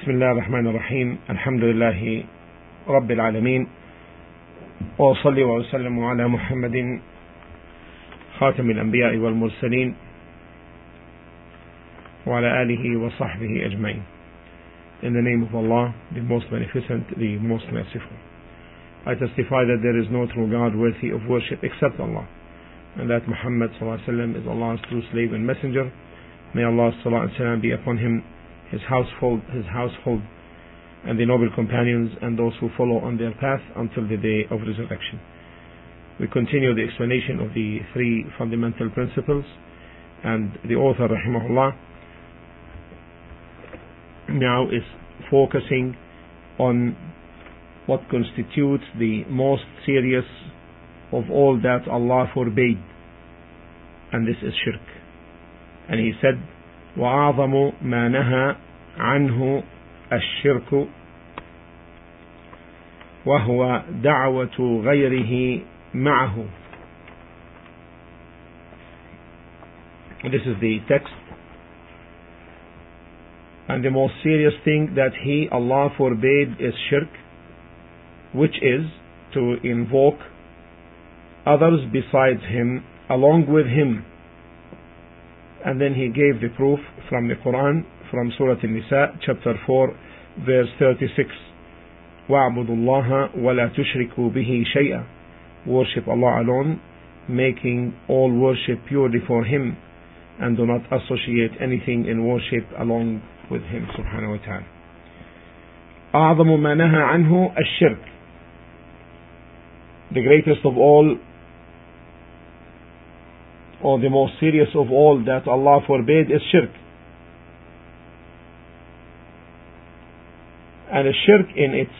بسم الله الرحمن الرحيم. الحمد لله رب العالمين، وأصلي وأسلم على محمد خاتم الأنبياء والمرسلين وعلى آله وصحبه أجمعين. In the name of Allah, the most beneficent, the most merciful. I testify that there is no true God worthy of worship except Allah, and that Muhammad ﷺ is Allah's true slave and messenger. May Allah's salat and salam be upon him, his household, and the noble companions, and those who follow on their path until the day of resurrection. We continue the explanation of the three fundamental principles, and the author, rahimahullah, now is focusing on what constitutes the most serious of all that Allah forbade, and this is shirk. And he said, وَأَعْظَمُ مَا نَهَى عَنْهُ الشِّرْكُ وَهُوَ دَعْوَةُ غَيْرِهِ مَعَهُ. This is the text. And the most serious thing that Allah forbade is shirk, which is to invoke others besides Him along with Him. And then he gave the proof from the Quran, from Surah An-Nisa, chapter 4, verse 36. وَاعْبُدُوا اللَّهَ وَلَا تُشْرِكُوا بِهِ شَيْئًا. Worship Allah alone, making all worship purely for Him, and do not associate anything in worship along with Him, subhanahu wa ta'ala. أَعْظَمُ مَا نَهَى عَنْهُ الشِّرْكُ. The greatest of all, or the most serious of all that Allah forbade, is shirk. And a shirk in its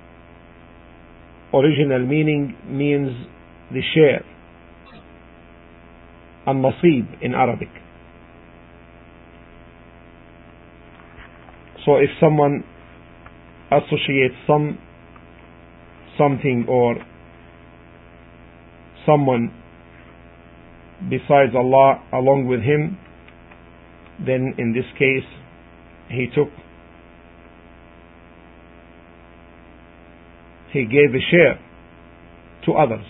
original meaning means the share, al-nasib in Arabic. So if someone associates something or someone besides Allah along with Him, then in this case he gave a share to others.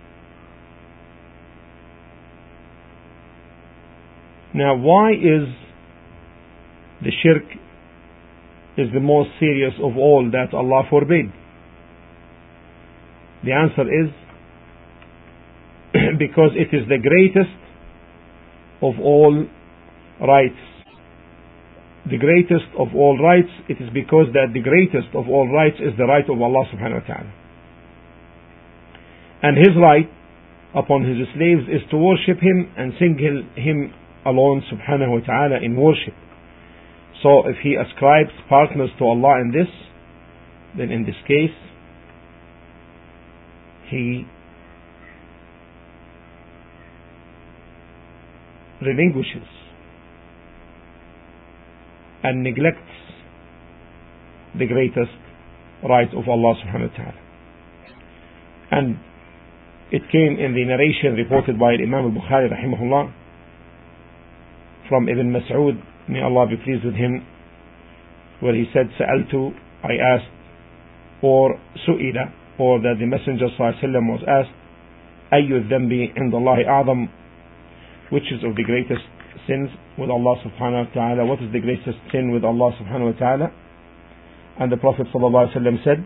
Now, why is the shirk is the most serious of all that Allah forbade? The answer is because it is the greatest of all rights. The greatest of all rights, it is because that the greatest of all rights is the right of Allah subhanahu wa ta'ala. And His right upon His slaves is to worship Him and single Him alone subhanahu wa ta'ala in worship. So if He ascribes partners to Allah in this, then in this case He relinquishes and neglects the greatest right of Allah subhanahu wa ta'ala. And it came in the narration reported by Imam al-Bukhari rahimahullah from Ibn Mas'ud, may Allah be pleased with him, where he said, Sa'altu, I asked, or Su'ila, or that the Messenger sallallahu alayhi wa sallam was asked, Ayyu dhanbi inda Allahi a'zam, which is of the greatest sins with Allah subhanahu wa ta'ala? What is the greatest sin with Allah subhanahu wa ta'ala? And the Prophet sallallahu alaihi wasallam said,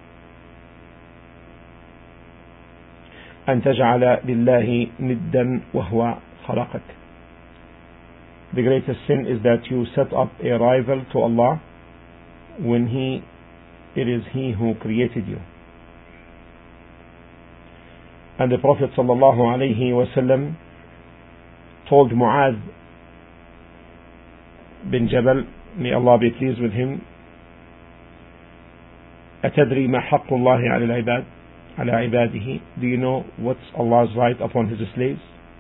أن تجعل لله ندا وهو خلقك. The greatest sin is that you set up a rival to Allah when it is He who created you. And the Prophet sallallahu alaihi wasallam told Mu'adh bin Jabal, may Allah be pleased with him, أتدري ما حق الله على عباده? Do you know what's Allah's right upon His slaves?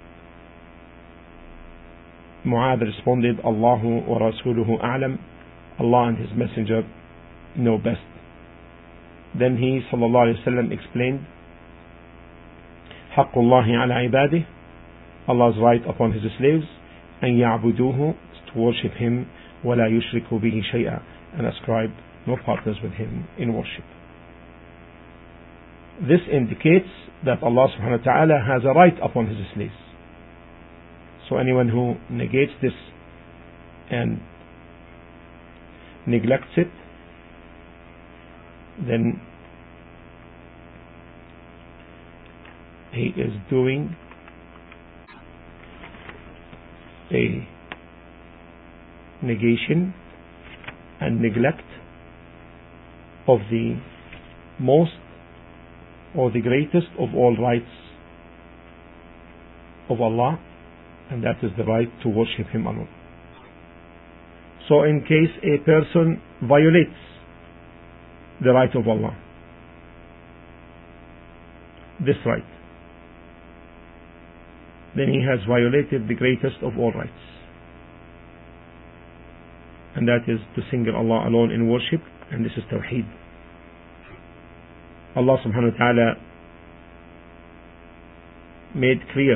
Mu'adh responded, Allahu wa rasuluhu a'lam. Allah and His messenger know best. Then he sallallahu alayhi wa sallam explained, حق الله على عباده, Allah's right upon His slaves, أن يعبدوه, to worship Him, ولا يشركوا به شيئا, and ascribe no partners with him in worship. This indicates that Allah subhanahu wa ta'ala has a right upon his slaves. So anyone who negates this and neglects it, then he is doing a negation and neglect of the most or the greatest of all rights of Allah, and that is the right to worship him alone. So in case a person violates the right of Allah, this right, then he has violated the greatest of all rights, and that is to single Allah alone in worship, and this is Tawheed. Allah subhanahu wa ta'ala made clear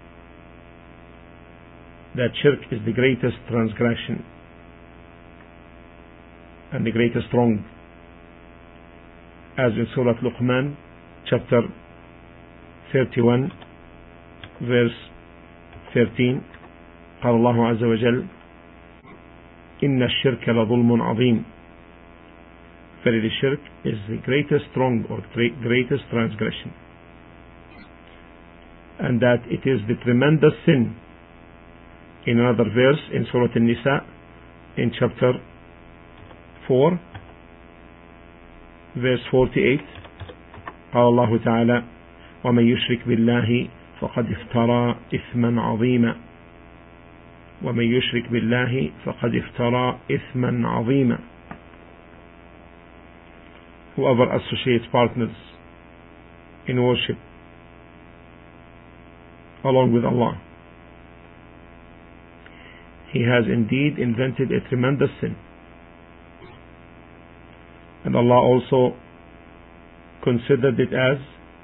that shirk is the greatest transgression and the greatest wrong, as in Surah Luqman chapter 31 verse 13, قال الله عز وجل إن الشرك لظلم عظيم. Verily shirk is the greatest wrong or greatest transgression, and that it is the tremendous sin. In another verse in Surah An-Nisa in chapter 4 verse 48, قال الله تعالى ومن يشرك بالله فقد افترى إثما عظيما. ومن يشرك بالله فقد افترى إثما عظيما. Whoever associates partners in worship along with Allah, he has indeed invented a tremendous sin. And Allah also considered it as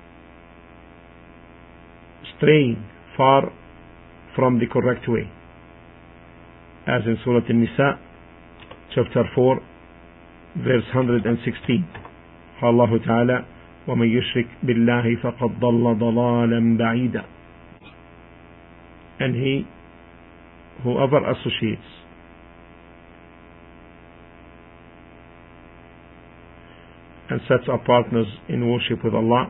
straying far from the correct way, as in Surah An-Nisa chapter 4 verse 116, قال الله تعالى ومن يشرك بالله فقد ضل ضلالا بعيدا. And whoever associates and sets up partners in worship with Allah,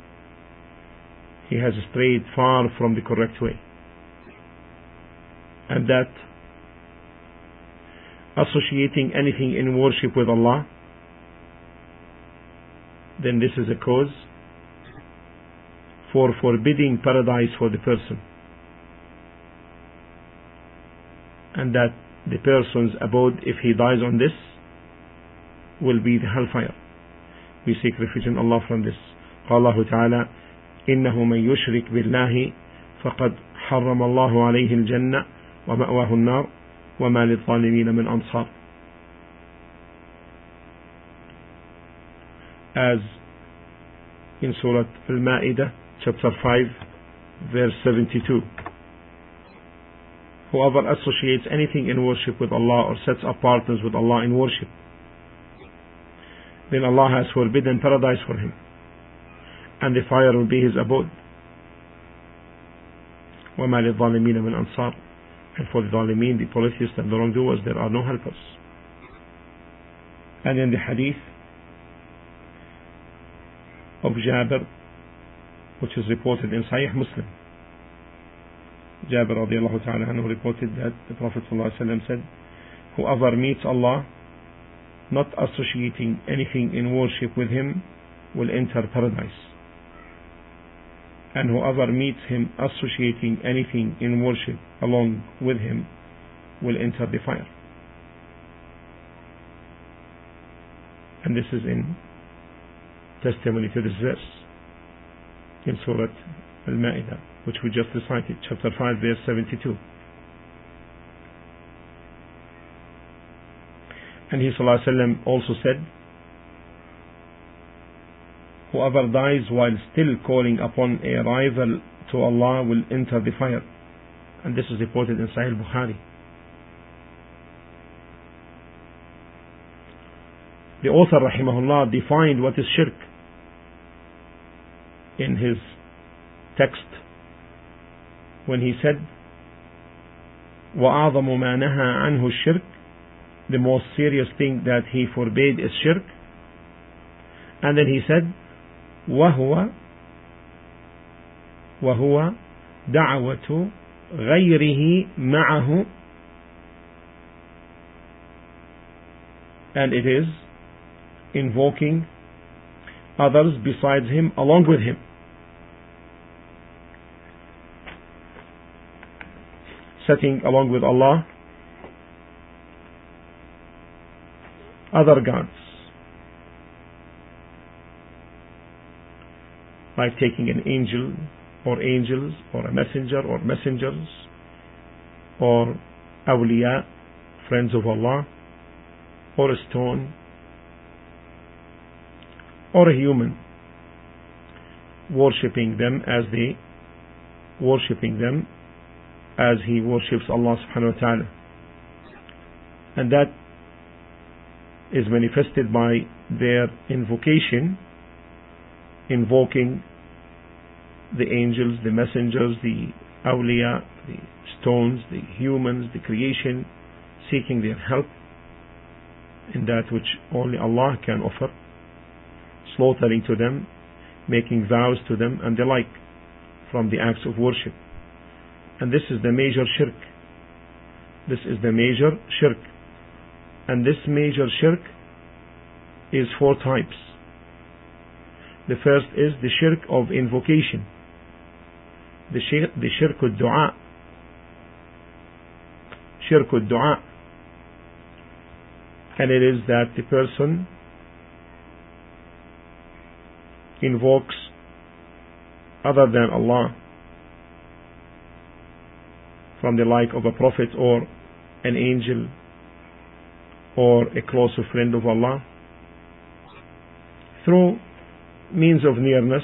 he has strayed far from the correct way. And that associating anything in worship with Allah, then this is a cause for forbidding paradise for the person, and that the person's abode, if he dies on this, will be the hellfire. We seek refuge in Allah from this. قال الله تعالى إنه من يشرك بالله فقد حرم الله عليه الجنة ومأواه النار وما للظالمين من أنصار. As in Surah Al-Ma'idah chapter 5 verse 72, whoever associates anything in worship with Allah or sets up partners with Allah in worship, then Allah has forbidden paradise for him, and the fire will be his abode. وَمَا لِلظَّالِمِينَ مِنْ أَنصَارٍ. And for the Zalimeen, the polytheists and the wrongdoers, there are no helpers. And in the hadith of Jabir, which is reported in Sahih Muslim, Jabir radiallahu ta'ala anhu reported that the Prophet ﷺ said, whoever meets Allah not associating anything in worship with him will enter paradise, and whoever meets him associating anything in worship along with him will enter the fire. And this is in testimony to this verse in Surah Al-Ma'idah, which we just recited, chapter 5 verse 72. And he sallallahu alaihi wasallam also said, whoever dies while still calling upon a rival to Allah will enter the fire. And this is reported in Sahih Bukhari. The author rahimahullah defined what is shirk in his text when he said وَأَعْظَمُ مَا نَهَى عَنْهُ الشِّرْكِ, the most serious thing that he forbade is shirk. And then he said وَهُوَ دعوة غيره معه, and it is invoking others besides him along with him. Setting along with Allah other gods, like taking an angel or angels or a messenger or messengers or awliya, friends of Allah, or a stone or a human, worshipping them as he worships Allah subhanahu wa ta'ala. And that is manifested by their invocation, invoking the angels, the messengers, the awliya, the stones, the humans, the creation, seeking their help in that which only Allah can offer, slaughtering to them, making vows to them, and the like from the acts of worship. And this is the major shirk. This is the major shirk. And this major shirk is 4 types. The first is the shirk of invocation, the shirk al-du'a, and it is that the person invokes other than Allah from the like of a prophet or an angel or a closer friend of Allah through means of nearness,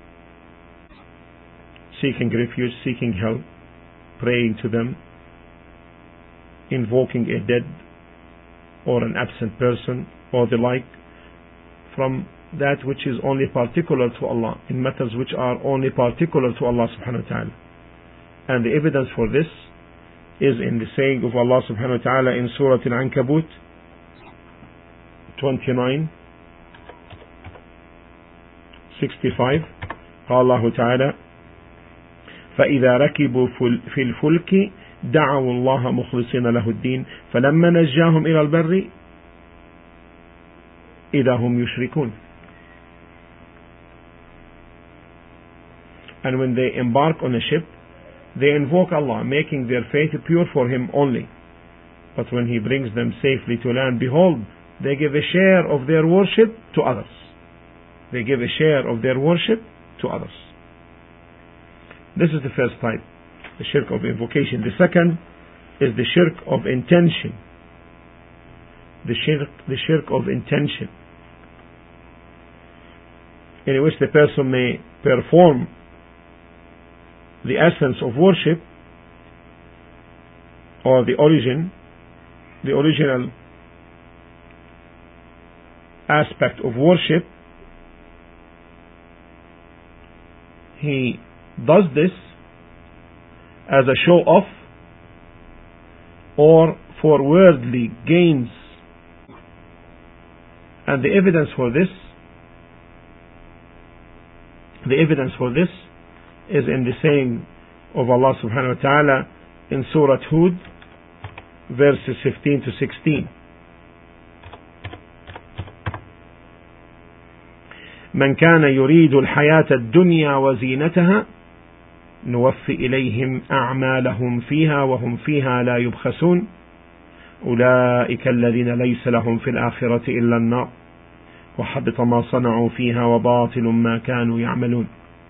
seeking refuge, seeking help, praying to them, invoking a dead or an absent person or the like, from that which is only particular to Allah, in matters which are only particular to Allah subhanahu wa ta'ala. And the evidence for this is in the saying of Allah subhanahu wa ta'ala in Surah Al-Ankabut 29:65. قال الله تعالى فإذا ركبوا في الفلك دعوا الله مخلصين له الدين فلما نجاهم إلى البر إذا هم يشركون. And when they embark on a ship, they invoke Allah, making their faith pure for Him only. But when He brings them safely to land, behold, they give a share of their worship to others. They give a share of their worship to others. This is the first type, the shirk of invocation. The second is the shirk of intention. The shirk of intention, in which the person may perform the essence of worship or the original aspect of worship. He does this as a show off or for worldly gains. And the evidence for this is in the saying of Allah subhanahu wa ta'ala in Surah Hud, verses 15 to 16. من كان يريد الحياة الدنيا وزينتها نوفي إليهم أعمالهم فيها وهم فيها لا يبخسون أولئك الذين ليس لهم في الآخرة إلا النار وحبط ما صنعوا فيها وباطل ما كانوا يعملون.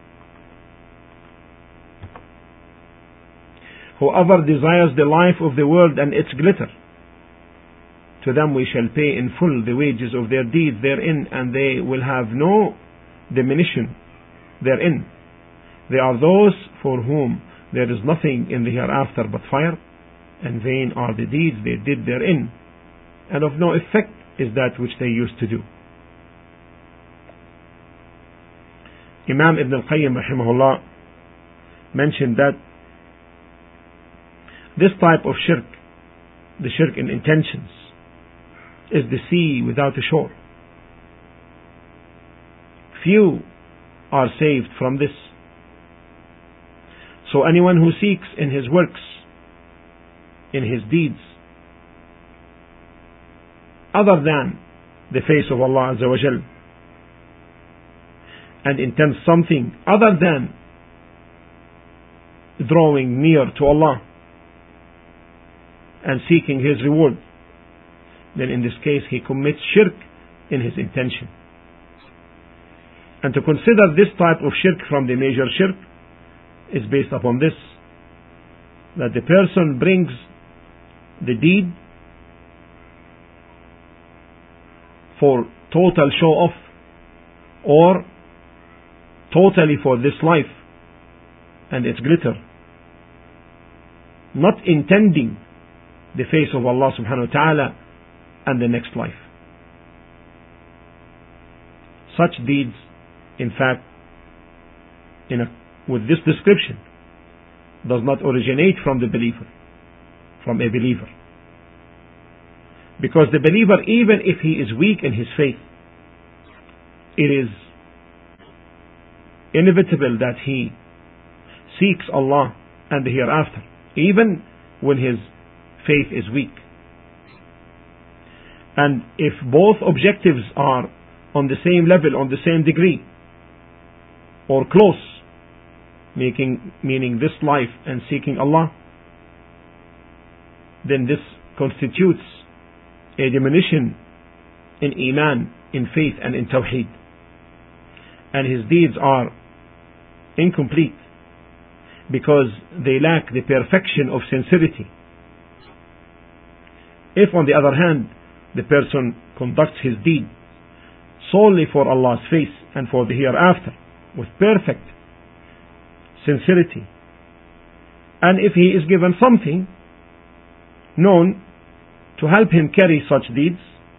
Whoever desires the life of the world and its glitter, to them we shall pay in full the wages of their deeds therein, and they will have no diminution therein. They are those for whom there is nothing in the hereafter but fire, and vain are the deeds they did therein, and of no effect is that which they used to do. Imam Ibn al-Qayyim rahimahullah mentioned that this type of shirk, the shirk in intentions, is the sea without a shore. Few are saved from this. So anyone who seeks in his works, in his deeds, other than the face of Allah Azza wa Jal, and intends something other than drawing near to Allah and seeking His reward, then in this case he commits shirk in his intention. And to consider this type of shirk from the major shirk is based upon this, that the person brings the deed for total show off or totally for this life and its glitter, not intending the face of Allah subhanahu wa ta'ala and the next life. Such deeds, in fact, with this description, does not originate from the believer, from a believer. Because the believer, even if he is weak in his faith, it is inevitable that he seeks Allah and the hereafter, even when his faith is weak. And if both objectives are on the same level, on the same degree, or close, meaning this life and seeking Allah, then this constitutes a diminution in Iman, in faith and in Tawheed. And his deeds are incomplete because they lack the perfection of sincerity. If, on the other hand, the person conducts his deed solely for Allah's face and for the hereafter with perfect sincerity, and if he is given something known to help him carry such deeds,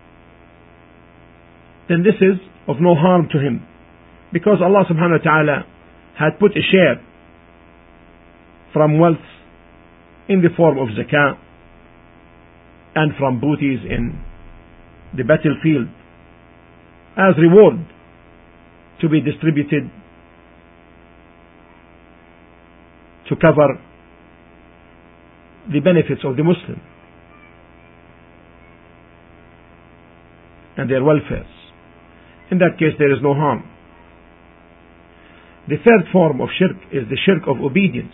then this is of no harm to him, because Allah subhanahu wa ta'ala had put a share from wealth in the form of zakah and from booties in the battlefield as reward to be distributed to cover the benefits of the Muslim and their welfares. In that case, there is no harm. The third form of shirk is the shirk of obedience,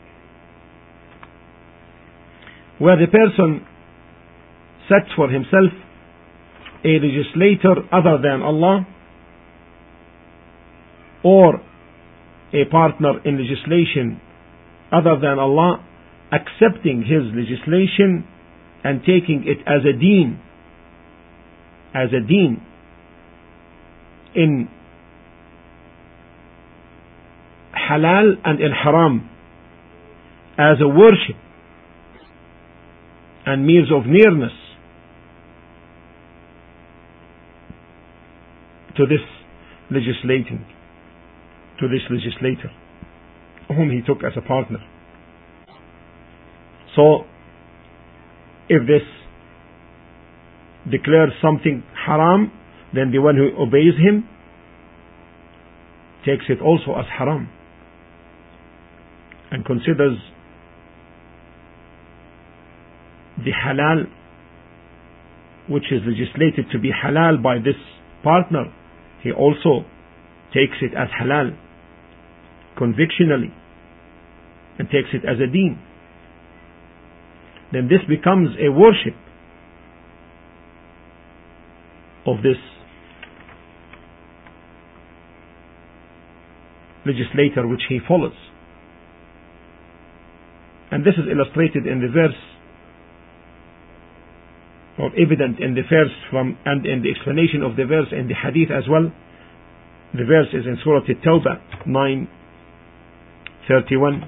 where the person sets for himself a legislator other than Allah, or a partner in legislation other than Allah, accepting his legislation and taking it as a deen, in halal and in haram, as a worship and means of nearness to this legislator whom he took as a partner. So if this declares something haram, then the one who obeys him takes it also as haram and considers the halal which is legislated to be halal by this partner, he also takes it as halal convictionally and takes it as a deen. Then this becomes a worship of this legislator which he follows. And this is illustrated in the verse, or evident in the verse and in the explanation of the verse in the hadith as well. The verse is in Surah At-Tawbah 9:31.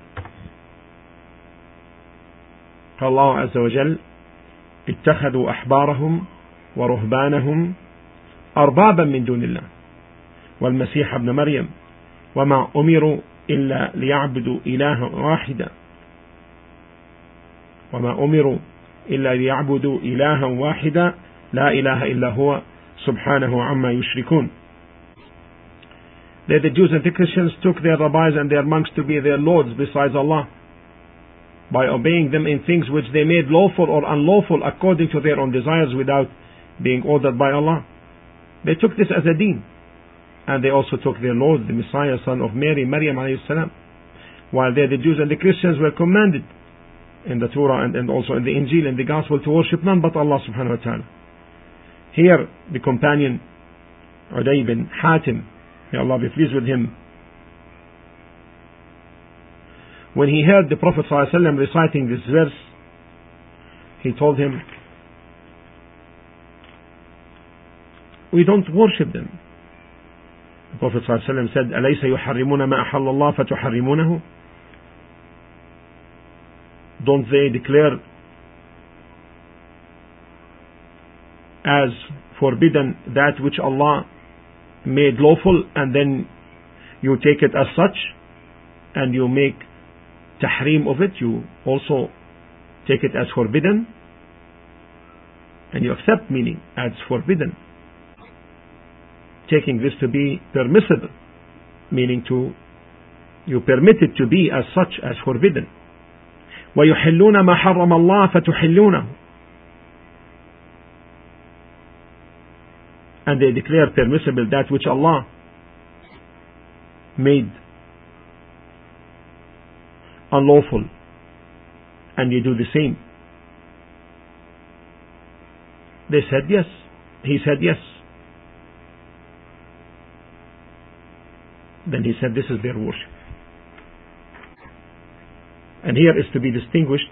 Allah Azza wa Jal, اتخذوا أحبارهم ورهبانهم أربابا من دون الله والمسيح ابن مريم وما أمروا إلا ليعبدوا إلها واحدا لا إله إلا هو سبحانه عما يشركون. The Jews and the Christians took their rabbis and their monks to be their lords besides Allah by obeying them in things which they made lawful or unlawful according to their own desires without being ordered by Allah. They took this as a deen, and they also took their Lord, the Messiah, son of Mary, Maryam alayhi salam, while they, the Jews and the Christians, were commanded in the Torah and also in the Injil and the Gospel to worship none but Allah subhanahu wa ta'ala. Here the companion Uday bin Hatim, may Allah be pleased with him, when he heard the Prophet sallallahu alaihi wasallam reciting this verse, he told him, we don't worship them. The Prophet ﷺ said, أَلَيْسَ يُحَرِّمُونَ مَا أَحَلَّ اللَّهُ فَتُحَرِّمُونَهُ? Don't they declare as forbidden that which Allah made lawful, and then you take it as such and you make tahrim of it, you also take it as forbidden and you accept meaning as forbidden, taking this to be permissible, meaning you permit it to be as such as forbidden. وَيُحِلُّونَ مَا حَرَّمَ اللَّهُ فَتُحِلُّونَهُ, and they declare permissible that which Allah made unlawful, and you do the same. They said yes. He said yes. Then he said this is their worship. And here is to be distinguished,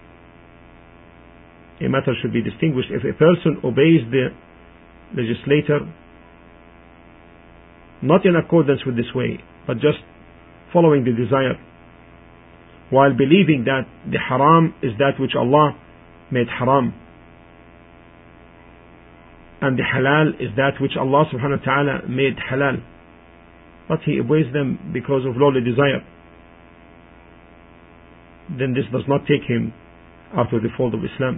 a matter should be distinguished. If a person obeys the legislator not in accordance with this way, but just following the desire, while believing that the haram is that which Allah made haram, and the halal is that which Allah subhanahu wa ta'ala made halal, but he obeys them because of lowly desire, then this does not take him out of the fold of Islam.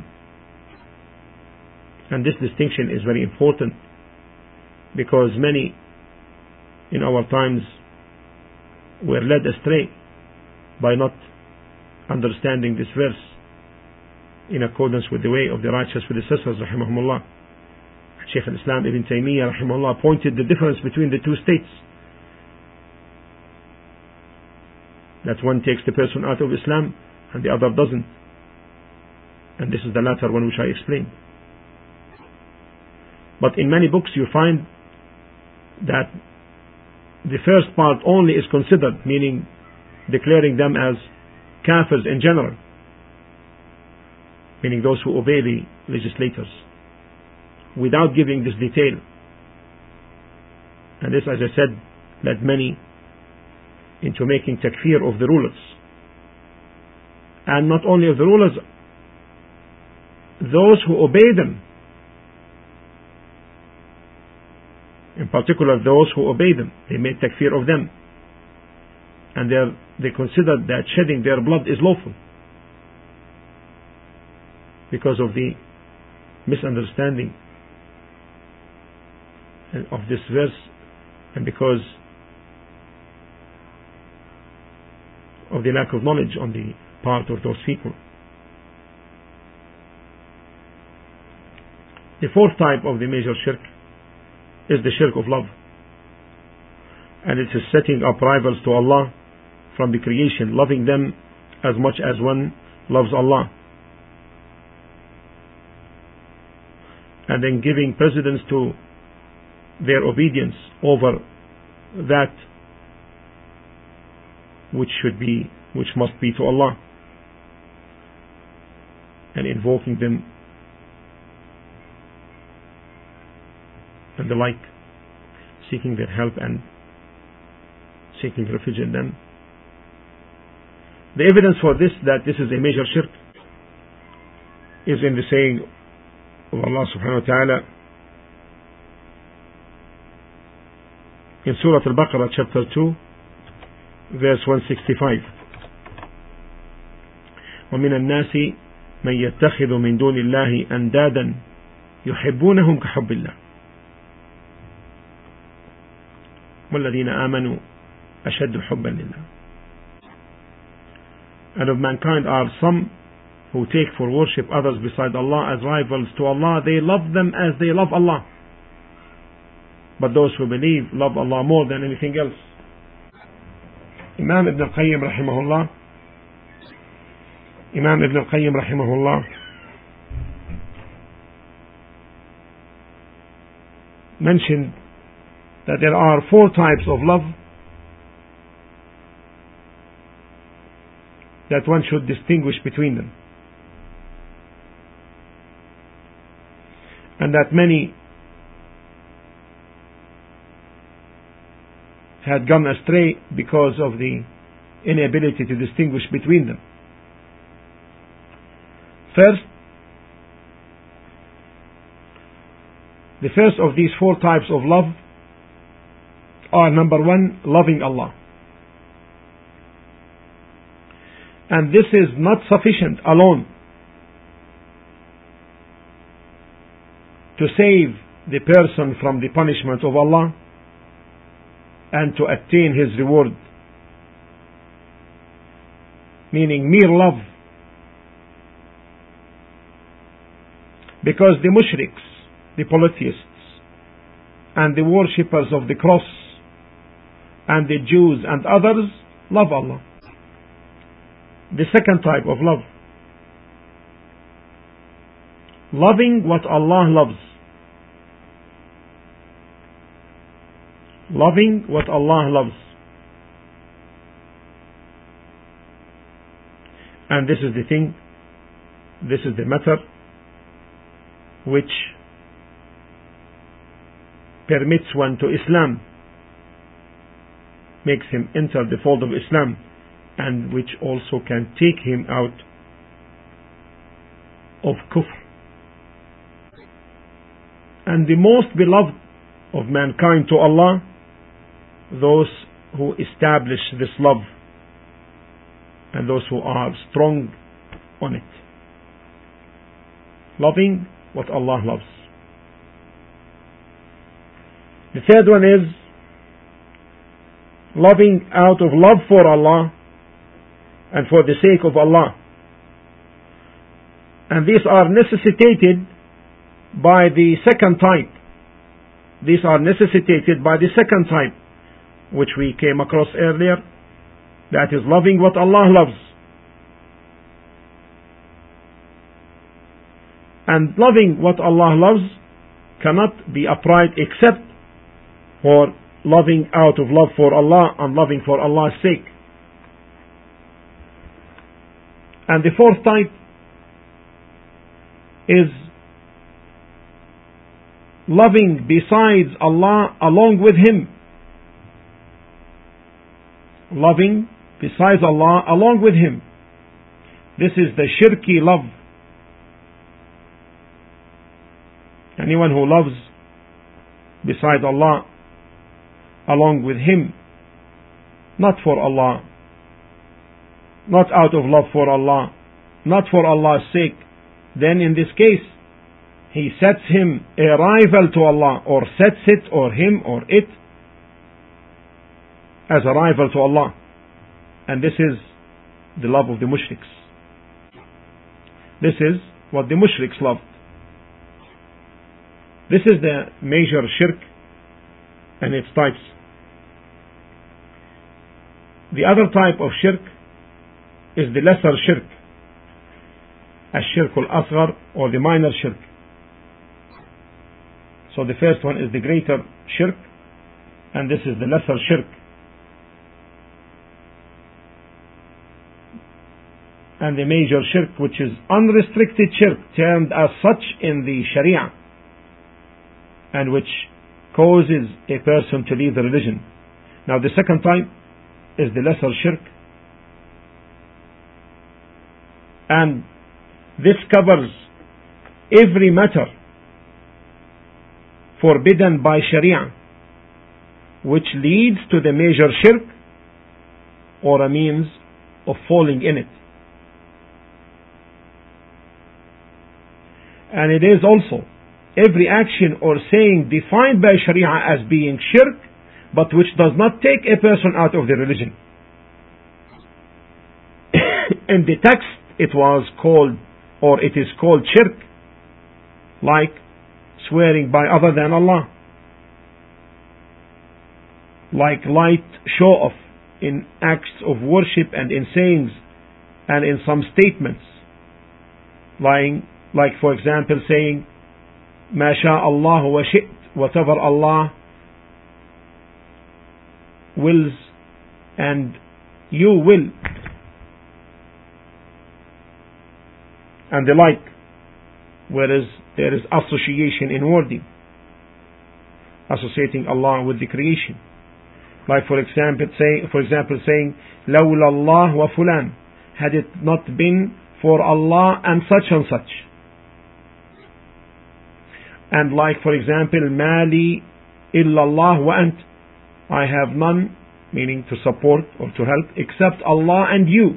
And this distinction is very important, because many in our times were led astray by not understanding this verse in accordance with the way of the righteous predecessors rahimahumullah. Shaykh al-Islam Ibn Taymiyyah rahimahullah pointed the difference between the two states, that one takes the person out of Islam and the other doesn't, and this is the latter one which I explained. But in many books you find that the first part only is considered, meaning declaring them as kafirs in general, meaning those who obey the legislators, without giving this detail. And this, as I said, led many into making takfir of the rulers, and not only of the rulers, those who obey them, in particular those who obey them, they made takfir of them, and they considered that shedding their blood is lawful because of the misunderstanding of this verse, and because of the lack of knowledge on the part of those people. The fourth type of the major shirk is the shirk of love, and it is setting up rivals to Allah from the creation, loving them as much as one loves Allah, and then giving precedence to their obedience over that which must be to Allah, and invoking them and the like, seeking their help and seeking refuge in them. The evidence for this, that this is a major shirk, is in the saying of Allah subhanahu wa ta'ala, in Surah Al-Baqarah chapter 2 verse 165. ومن الناس من يتخذ من دون الله أندادا يحبونهم كحب الله والذين آمنوا أشد حبا لله. And of mankind are some who take for worship others beside Allah as rivals to Allah. They love them as they love Allah. But those who believe love Allah more than anything else. Imam Ibn al-Qayyim rahimahullah mentioned that there are 4 types of love that one should distinguish between them, and that many had gone astray because of the inability to distinguish between them. The first of these 4 types of love are, number 1, loving Allah. And this is not sufficient alone to save the person from the punishment of Allah and to attain His reward. Meaning mere love. Because the mushriks, the polytheists, and the worshippers of the cross, and the Jews and others love Allah. The second type of love, loving what Allah loves. Loving what Allah loves. And this is the thing, this is the matter which permits one to Islam, makes him enter the fold of Islam, and which also can take him out of kufr. And the most beloved of mankind to Allah, those who establish this love and those who are strong on it. Loving what Allah loves. The third one is loving out of love for Allah and for the sake of Allah. And these are necessitated by the second type. These are necessitated by the second type, which we came across earlier, that is loving what Allah loves. And loving what Allah loves cannot be upright except for loving out of love for Allah and loving for Allah's sake. And the fourth type is loving besides Allah along with Him. Loving besides Allah along with Him. This is the shirky love. Anyone who loves beside Allah along with Him, not for Allah, not out of love for Allah, not for Allah's sake, then in this case he sets him a rival to Allah, or sets it or him or it as a rival to Allah. And this is the love of the mushriks. This is what the mushriks loved. This is the major shirk and its types. The other type of shirk is the lesser shirk, الشرك الأصغر, or the minor shirk. So the first one is the greater shirk, and this is the lesser shirk. And the major shirk, which is unrestricted shirk, termed as such in the Sharia, and which causes a person to leave the religion. Now the second type is the lesser shirk, and this covers every matter forbidden by Sharia which leads to the major shirk or a means of falling in it. And it is also every action or saying defined by Sharia as being shirk, but which does not take a person out of the religion. In the text it was called, or it is called shirk, like swearing by other than Allah, like light show off in acts of worship and in sayings and in some statements, like for example saying ما شاء الله وشئت, whatever Allah wills and you will, and the like, whereas there is association in wording, associating Allah with the creation, like for example saying لولا الله وفلان, had it not been for Allah and such, and like for example ما لي إلا الله وأنت, I have none, meaning to support or to help, except Allah and you.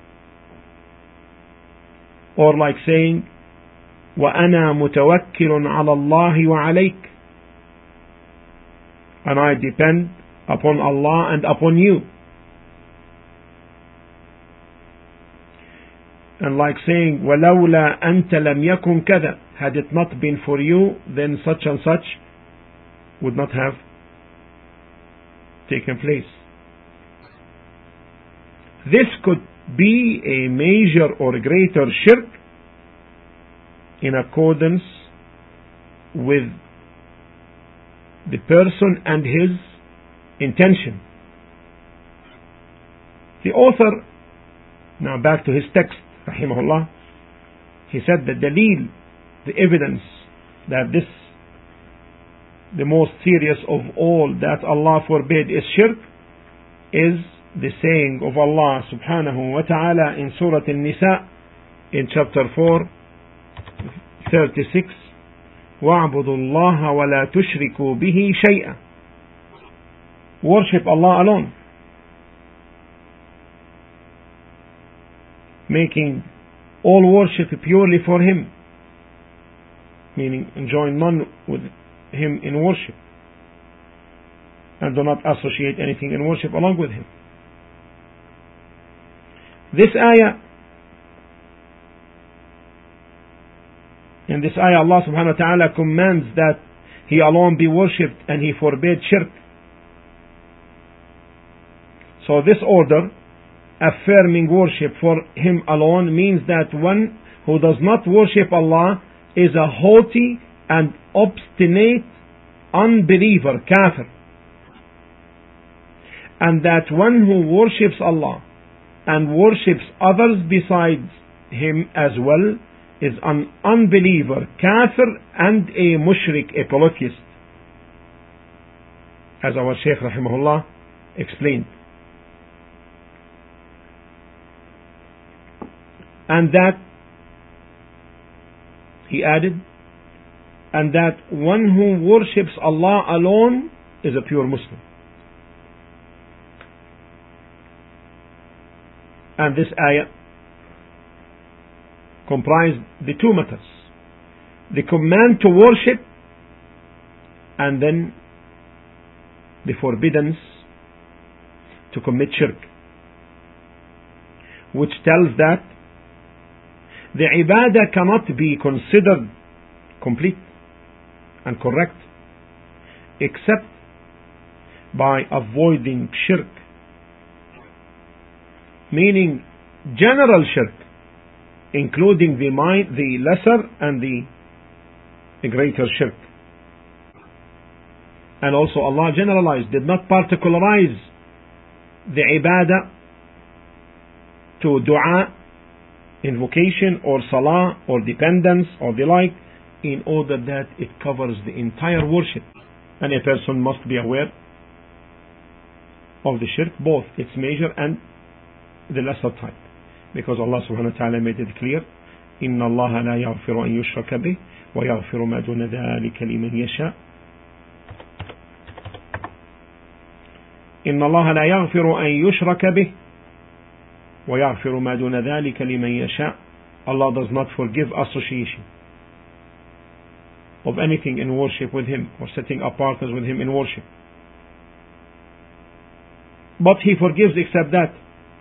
Or like saying وأنا متوكل على الله وعليك, and I depend upon Allah and upon you. And like saying ولولا أنت لم يكن كذا, had it not been for you then such and such would not have taken place. This could be a major or greater shirk in accordance with the person and his intention. The author, now back to his text, rahimahullah, he said that the evidence that this, the most serious of all that Allah forbade is shirk, is the saying of Allah subhanahu wa ta'ala in Surah An-Nisa in chapter 4, 36, وَاعْبُدُوا اللَّهَ وَلَا تُشْرِكُوا بِهِ شَيْئًا, worship Allah alone, making all worship purely for Him, meaning join none with Him in worship, and do not associate anything in worship along with Him. This ayah, in this ayah Allah subhanahu wa ta'ala commands that He alone be worshipped and He forbade shirk. So this order, affirming worship for Him alone, means that one who does not worship Allah is a haughty and obstinate unbeliever, kafir, and that one who worships Allah and worships others besides Him as well is an unbeliever, kafir, and a mushrik, a polytheist, as our Shaykh rahimahullah explained. And that, he added, and that one who worships Allah alone is a pure Muslim. And this ayah comprised the two matters: the command to worship, and then the forbiddance to commit shirk, which tells that the ibadah cannot be considered complete and correct except by avoiding shirk, meaning general shirk, including the lesser and the greater shirk. And also Allah generalized, did not particularize the ibadah to dua, invocation, or salah, or dependence, or the like, in order that it covers the entire worship. And a person must be aware of the shirk, both its major and the lesser type, because Allah subhanahu wa ta'ala made it clear, إِنَّ اللَّهَ لَا يَغْفِرُ أَن يُشْرَكَ بِهِ وَيَغْفِرُ مَا دُونَ ذَلِكَ لِمَنْ يَشَاءُ. إن الله لا يغفر أن يشرك به ويغفر ما دون ذلك لمن يشاء. Allah does not forgive association of anything in worship with Him or setting up partners with Him in worship. But He forgives except that.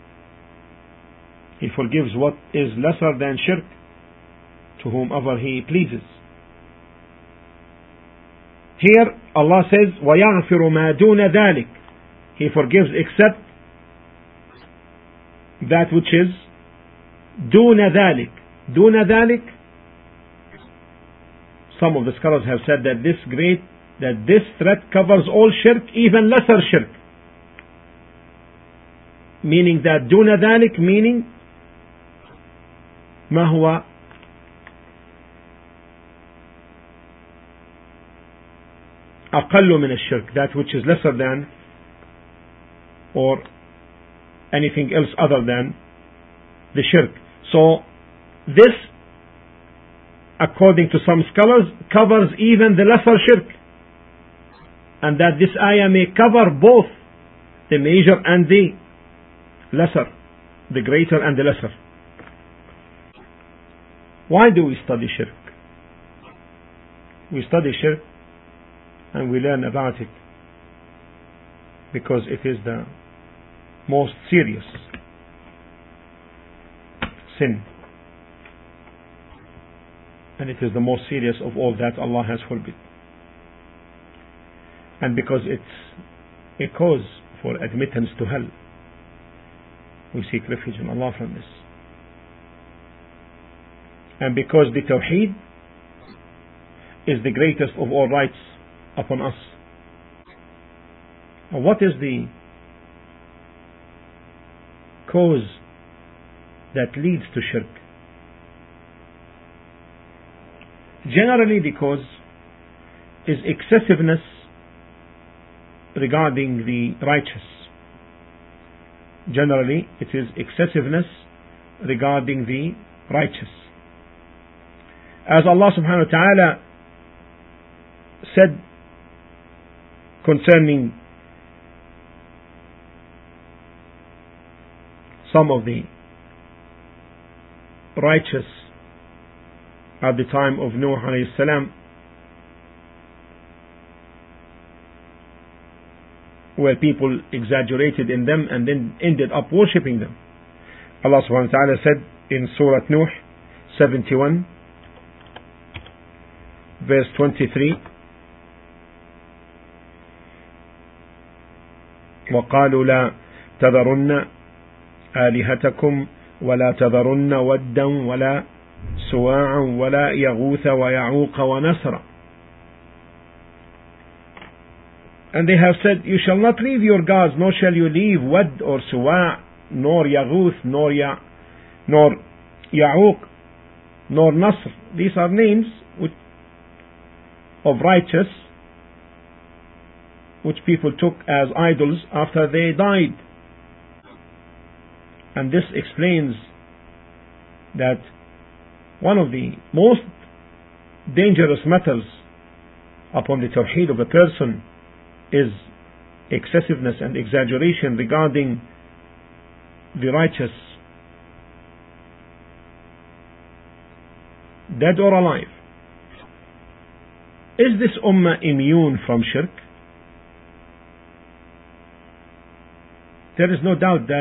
He forgives what is lesser than shirk to whomever He pleases. Here Allah says وَيَغْفِرُ مَا دُونَ ذَلِكَ. He forgives except that which is دُونَ ذَلِكَ. دُونَ ذَلِكَ. Some of the scholars have said that this threat covers all shirk, even lesser shirk. Meaning that دُونَ ذَلِكَ meaning ما هو أقل من الشرك, that which is lesser than or anything else other than the shirk. So this, according to some scholars, covers even the lesser shirk, and that this ayah may cover both the major and the lesser, the greater and the lesser. Why do we study shirk? We study shirk and we learn about it because it is the most serious sin, and it is the most serious of all that Allah has forbidden, and because it's a cause for admittance to hell. We seek refuge in Allah from this, and because the Tawheed is the greatest of all rights upon us. And what is the cause that leads to shirk? Generally, the cause is excessiveness regarding the righteous. Generally, it is excessiveness regarding the righteous. As Allah subhanahu wa ta'ala said concerning some of the righteous at the time of Nuh alayhi salam, where people exaggerated in them and then ended up worshipping them. Allah subhanahu wa ta'ala said in Surah Nuh 71 verse 23, وقالوا لا تذرن آلهتكم ولا تذرن ودا ولا سواعا ولا يغوث ويعوق ونسرا. And they have said, you shall not leave your gods, nor shall you leave Wad or Suwa', nor Yaghuth, nor Ya'uq, nor Nasr. These are names of righteous which people took as idols after they died. And this explains that one of the most dangerous matters upon the tawheed of a person is excessiveness and exaggeration regarding the righteous, dead or alive. Is this ummah immune from shirk? There is no doubt that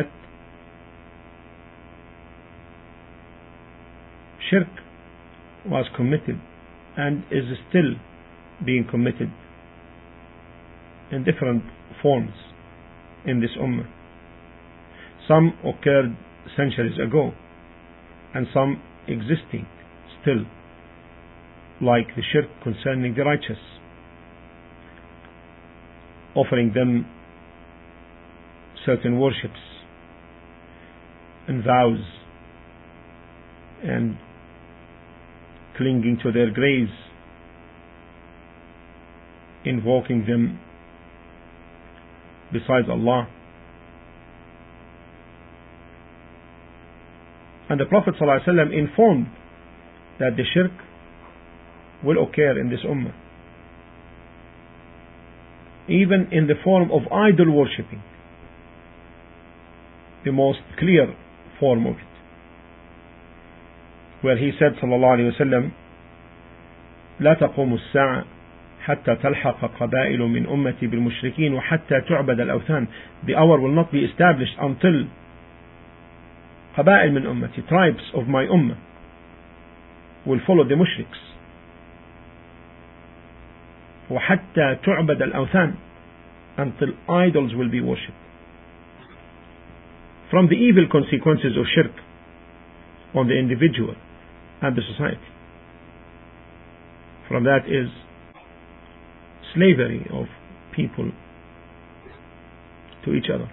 shirk was committed and is still being committed in different forms in this ummah. Some occurred centuries ago and some existing still, like the shirk concerning the righteous, offering them certain worships and vows and clinging to their graves, invoking them besides Allah. And the Prophet ﷺ informed that the shirk will occur in this ummah. even in the form of idol worshipping, the most clear form of it, where he said sallallahu alayhi wa sallam, لا تقوم الساعة حتى تلحق قبائل من أمتي بالمشركين وحتى تعبد الأوثان. The hour will not be established until قبائل من أمتي, tribes of my ummah, will follow the mushriks. وحتى تعبد الأوثان, until idols will be worshipped. From the evil consequences of shirk on the individual and the society, from that is slavery of people to each other,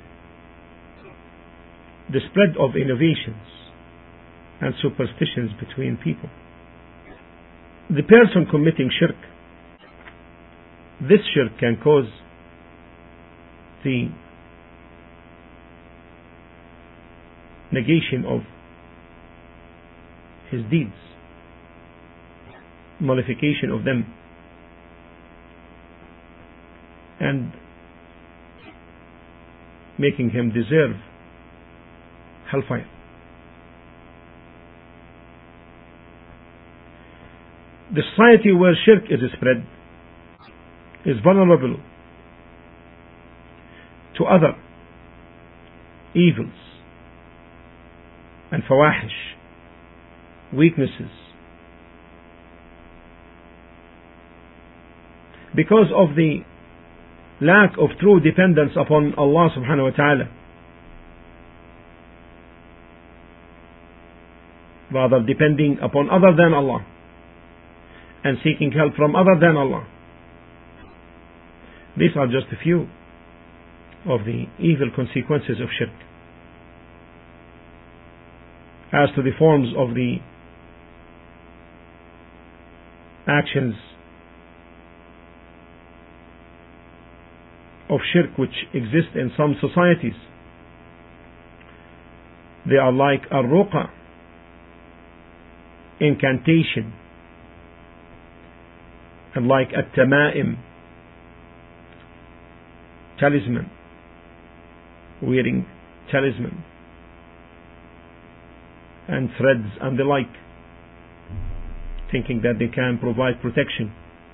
the spread of innovations and superstitions between people. The person committing shirk, this shirk can cause the negation of his deeds, nullification of them, and making him deserve hellfire. The society where shirk is spread is vulnerable to other evils and fawahish, weaknesses, because of the lack of true dependence upon Allah subhanahu wa ta'ala, rather depending upon other than Allah and seeking help from other than Allah. These are just a few of the evil consequences of shirk. As to the forms of the actions of shirk which exist in some societies, they are like ar-ruqa, incantation, and like at-tama'im, talisman, wearing talisman and threads and the like, thinking that they can provide protection,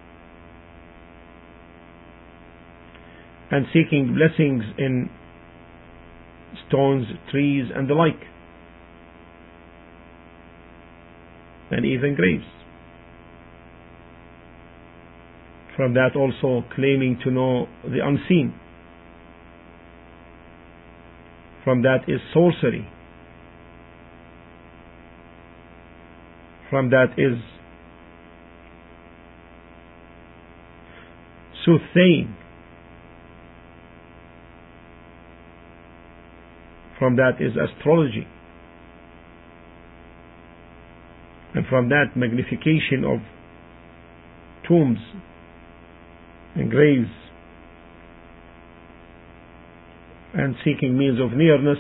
and seeking blessings in stones, trees and the like, and even graves. From that also claiming to know the unseen. From that is sorcery. From that is soothsaying. From that is astrology. And from that, magnification of tombs and graves, and seeking means of nearness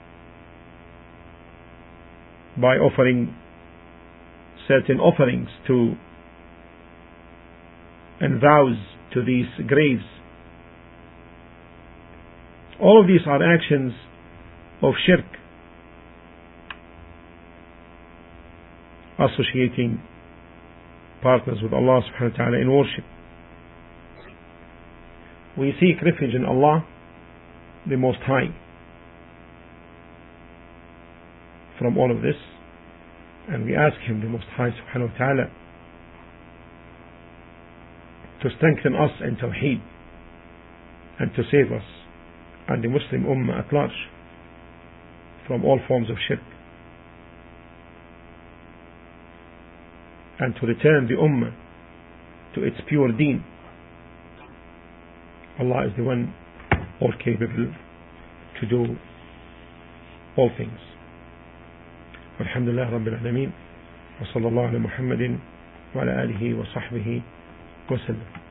by offering certain offerings to and vows to these graves. All of these are actions of shirk, associating partners with Allah subhanahu wa ta'ala in worship. We seek refuge in Allah, the Most High, from all of this, and we ask Him, the Most High subhanahu wa ta'ala, to strengthen us in Tawheed and to save us and the Muslim Ummah at large from all forms of shirk, and to return the Ummah to its pure deen. Allah is the one all capable to do all things. Alhamdulillah Rabbil Alameen, wa sallallahu ala Muhammadin wa ala alihi wa sahbihi wa sallam.